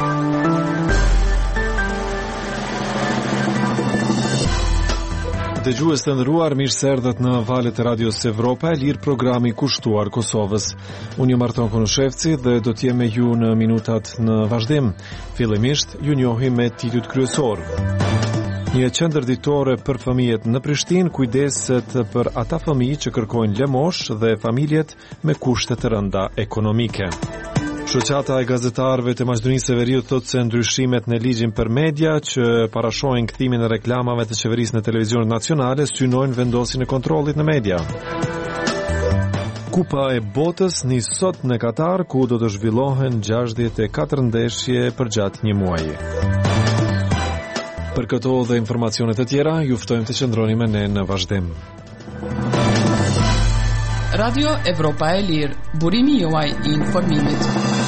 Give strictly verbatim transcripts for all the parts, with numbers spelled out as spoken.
Dëgjues të nderuar, mirë se erdhët në valët e Radios Evropa e Lirë, programi kushtuar Kosovës. Unë jam Arton Konushevci dhe do të jem me ju në minutat në vazhdim. Fillimisht ju njohim me titujt kryesor. Një qendër ditore për fëmijët në Prishtinë kujdeset për ata fëmijë që kërkojnë lëmosh dhe familjet me kushte të rënda ekonomike. Shoqata e gazetarëve të Maqedonisë së Veriut thotë se ndryshimet në ligjin për media që parashojnë kthimin e reklamave të qeverisë në televizionet nacionale synojnë vendosjen e kontrollit në media. Kupa e botës nis sot në Katar, ku do të zhvillohen gjashtëdhjetë e katër ndeshje përgjatë një muaji. Për këto dhe informacione të tjera, ju ftojmë të qëndroni me ne në vazhdim. Radio Evropa e Lirë, burimi juaj i informimit.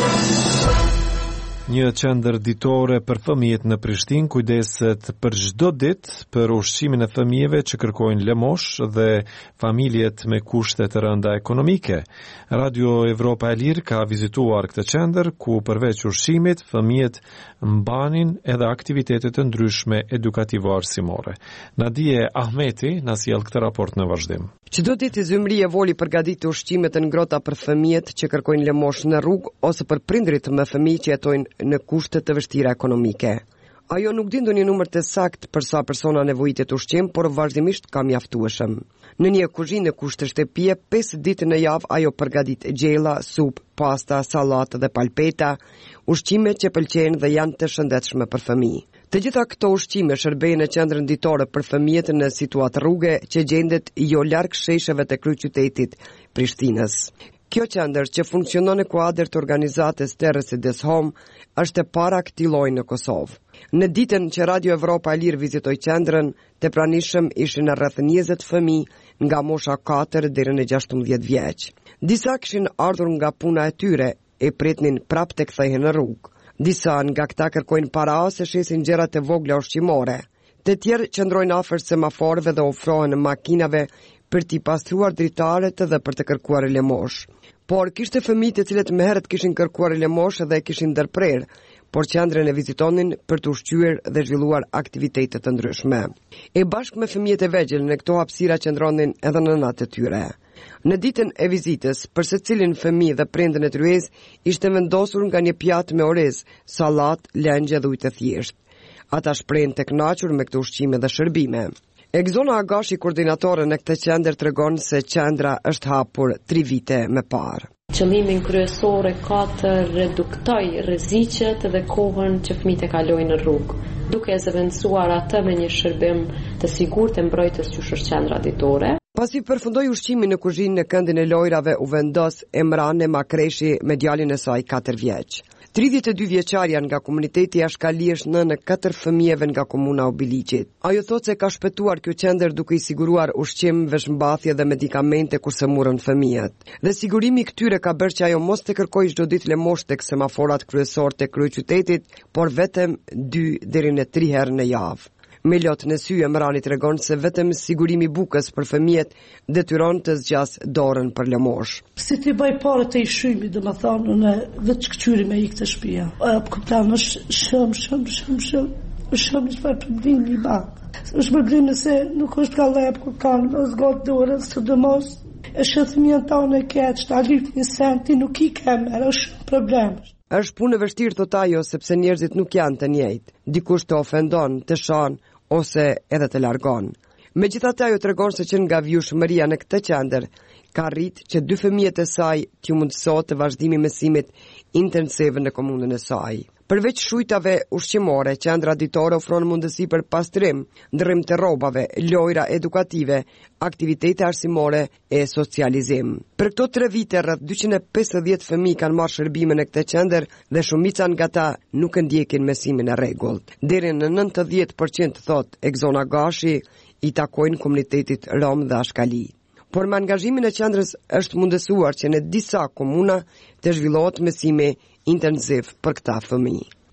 Një qendër ditore për fëmijët në Prishtinë kujdeset për çdo ditë për ushqimin e fëmijëve që kërkojnë lëmosh dhe familjet me kushte të rënda ekonomike. Radio Evropa e Lirë ka vizituar këtë qendër ku përveç ushqimit fëmijët mbanin edhe aktivitete të ndryshme edukativo-arsimore. Nadije Ahmeti na sjell këtë raport në vazhdim. Çdo ditë Zymri e Voli përgatit ushqimet e ngrohta për fëmijët që kërkojnë lëmosh në rrugë ose për prindrit me fëmijë që jetojnë në kushte të vështira ekonomike. Ajo nuk di ndonjë numër të saktë për sa persona nevojitet ushqim, por vazhdimisht ka mjaftueshëm. Në një kuzhinë kushte shtëpie, pesë ditë në javë ajo përgatit gjella, supë, pasta, sallatë dhe palpeta, ushqime që pëlqejnë dhe janë të shëndetshme për fëmijë. Të gjitha këto ushqime shërbejnë në qendrën ditore për fëmijët në situatë rruge që gjendet jo larg shesheve të kryeqytetit Prishtinës. Kjo qendër që funksionon në kuadër të organizatës Terraces Home është e para këtij lloji në Kosovë. Në ditën që Radio Evropa e Lirë vizitoi qendrën, të pranishëm ishin rreth njëzet fëmijë nga mosha katër deri në gjashtëmbëdhjetë vjeç. Disa kishin ardhur nga puna e tyre e pritnin prapë të kthehen në rrugë. Disa nga këta kërkojnë para ose shesin gjërat e vogla ushqimore. Të tjerë qëndrojnë afër semaforëve dhe ofrohen makinave për t'i pastruar dritaret dhe për të kërkuar lëmosh. Por kishte fëmijë të cilët më herët kishin kërkuar lëmosh dhe kishin ndërprer, por qendrën e vizitonin për të ushqyer dhe zhvilluar aktivitete të ndryshme. E bashkë me fëmijët e vegjël në këto hapësira qëndronin edhe nënat e tyre. Në ditën e vizitës, për secilin fëmijë dhe prindën e tryez, ishte vendosur nga një pjatë me orez, sallat, lengje dhe ujë të thjeshtë. Ata shprehen të kënaqur me këto ushqime dhe shërbime. Egzona Agashi, koordinatore në këtë qendër, tregon se qendra është hapur tri vite më parë. Qëllimin kryesor ka të reduktoj rreziqet dhe kohën që fëmijët e kalojnë në rrugë, duke e zëvendësuar atë me një shërbim të sigurt të mbrojtjes që është qendra ditore. Pasi përfundoi ushqimin në kuzhinë në këndin e lojrave, u vendos Emrane Makreshi me djalin e saj katër vjeç. tridhjetë e dy vjeçarja nga komuniteti Ashkali është nënë e katër fëmijëve nga komuna Obiliqit. Ajo thotë se ka shpëtuar kjo qendër duke i siguruar ushqim, veshmbathje dhe medikamente kurse murën fëmijët. Dhe sigurimi i këtyre ka bërë që ajo mos të kërkojë çdo ditë lëmosh tek semaforat kryesor të kryeqytetit, por vetëm dy deri në tri herë në javë. Melot në sy Emrani tregon se vetëm sigurimi bukës për fëmijët detyron të zgjas dorën për lëmosh. Si ti bëj parë të i shymi, dhe më thonë, në vetë këqyri me i këtë shpia. A këptan është shumë, shumë, shumë, shumë, shumë një farë problem një ba. është problem nëse nuk është ka lep, kur kanë, në zgotë dorën, së dëmos, e shëthëmijën tonë e keqë, ta lypë një senti, nuk i kemë, është shumë problem. Është punë e vështirë, thot ajo, sepse njerëzit nuk janë të njëjtë. Dikush të ofendon, të shan ose edhe të largon. Megjithatë, ajo tregon se që nga vjushmëria në këtë qendër ka rrit që dy fëmijët e saj t'ju mundësohet të vazhdimi mësimit intensiv në komunën e saj. Përveç shujtave ushqimore, qendra ditore ofron mundësi për pastrim, ndërrim të rrobave, lojra edukative, aktivitete arsimore e socializim. Për këto tre vite rreth dyqind e pesëdhjetë fëmijë kanë marrë shërbime në këtë qendër dhe shumica nga ata nuk ndjekin mësimin e rregullt. Deri në nëntëdhjetë përqind, thot Egzona Gashi, i takojnë komunitetit rom dhe Ashkali. Por me angazhimin e qendrës është mundësuar që në disa komuna të zhvillohet mësimi intensiv për këta fëmijë.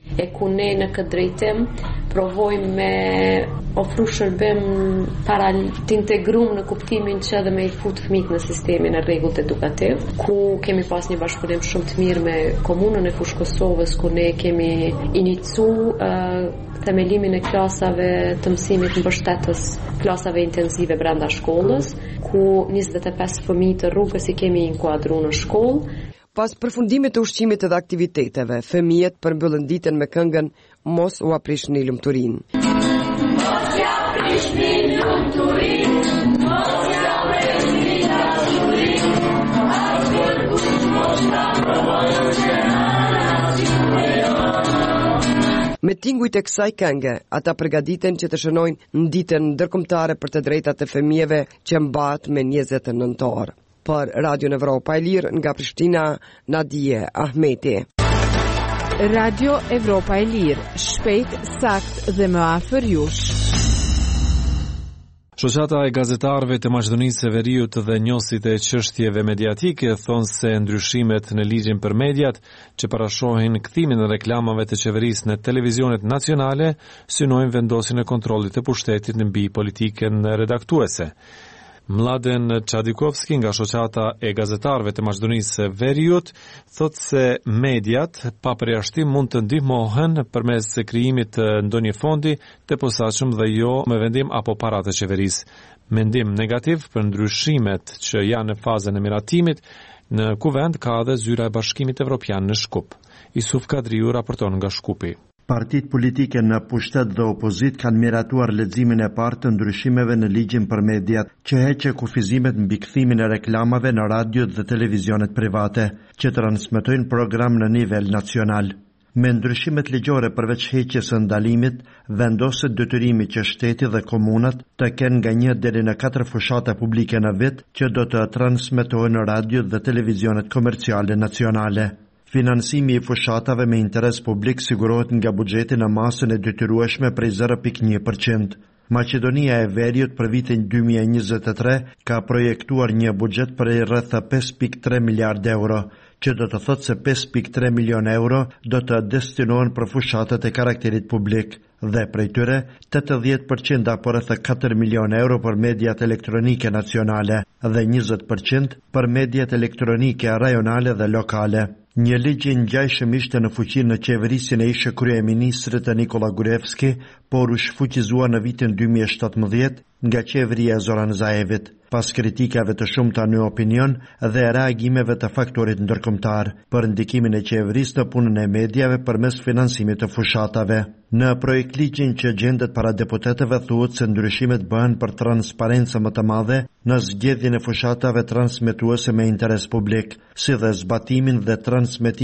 e ku ne në këtë drejtim provojmë me ofru shërbim para të integrum në kuptimin që edhe me i fut fëmijët në sistemin e rregullt edukativ, ku kemi pas një bashkëpunim shumë të mirë me komunën e Fushë Kosovës, ku ne kemi inicu uh, themelimin e klasave të mësimit mbështetës, klasave intensive brenda shkollës, ku njëzet e pesë fëmijë të rrugës i kemi inkuadruar në shkollë. Pas përfundimit të ushqimit edhe aktiviteteve, fëmijët përmbyllën ditën me këngën Mos u aprishni lumturinë. Mos u aprishni lumturinë, mos u aprishni lumturinë, asgjë kush mos ta provojë. Me tingujt e kësaj këngë, ata përgatiten që të shënojnë në ditën ndërkombëtare për të drejtat e fëmijëve që mbahet me njëzet nëntor. Për Radio Evropa e Lirë nga Prishtina, Nadije Ahmeti. Radio Evropa e Lirë, shpejt, sakt dhe më afër jush. Shoqata e gazetarëve të Maqedonisë së Veriut dhe njohësit e çështjeve mediatike thonë se ndryshimet në ligjin për mediat që parashohin kthimin e reklamave të qeverisë në televizionet nacionale synojnë vendosjen e kontrollit të pushtetit mbi politikën redaktuese. Mladen Çadikovski nga shoqata e gazetarëve të Maqedonisë së Veriut thotë se mediat pa përjashtim mund të ndihmohen përmes krijimit të ndonjë fondi të posaçëm dhe jo me vendim apo para të qeverisë. Mendim negativ për ndryshimet që janë në fazën e miratimit në kuvend ka edhe zyra e Bashkimit Evropian në Shkup. Isuf Kadriu raporton nga Shkupi. Partitë politike në pushtet dhe opozit kanë miratuar leximin e parë të ndryshimeve në ligjin për mediat, që heqë kufizimet mbi kthimin e reklamave në radio dhe televizionet private, që transmetojnë program në nivel nacional. Me ndryshimet ligjore përveç heqjes së ndalimit, vendoset detyrimi që shteti dhe komunat të kenë nga një deri në katër fushata publike në vit që do të transmetohen në radio dhe televizionet komerciale nacionale. Financimi i fushatave me interes publik sigurohet nga buxheti në masën e detyrueshme prej zero pikë një përqind. Maqedonia e Veriut për vitin dy mijë e njëzet e tre ka projektuar një buxhet për rreth pesë pikë tre miliardë euro, që do të thotë se pesë pikë tre milion euro do të destinohen për fushatat e karakterit publik, dhe prej tyre tetëdhjetë përqind apo rreth katër milion euro për mediat elektronike nacionale dhe njëzet përqind për mediat elektronike rajonale dhe lokale. Një ligj i ngjajshëm ishte në fuqi në qeverisjen e ishe kryeministrit Nikola Gruevski, por u shfuqizua në vitin dy mijë e shtatëmbëdhjetë nga qeveria e Zoran Zaevit, pas kritikave të shumta në opinion dhe reagimeve të faktorit ndërkombëtar për ndikimin e qeverisë në punën e mediave përmes financimit të fushatave. Në projekt ligjin që gjendet para deputetëve thuhet se ndryshimet bëhen për transparencë më të madhe në zgjedhjen e fushatave transmetuese me interes publik, si dhe zbatimin dhe transmetimin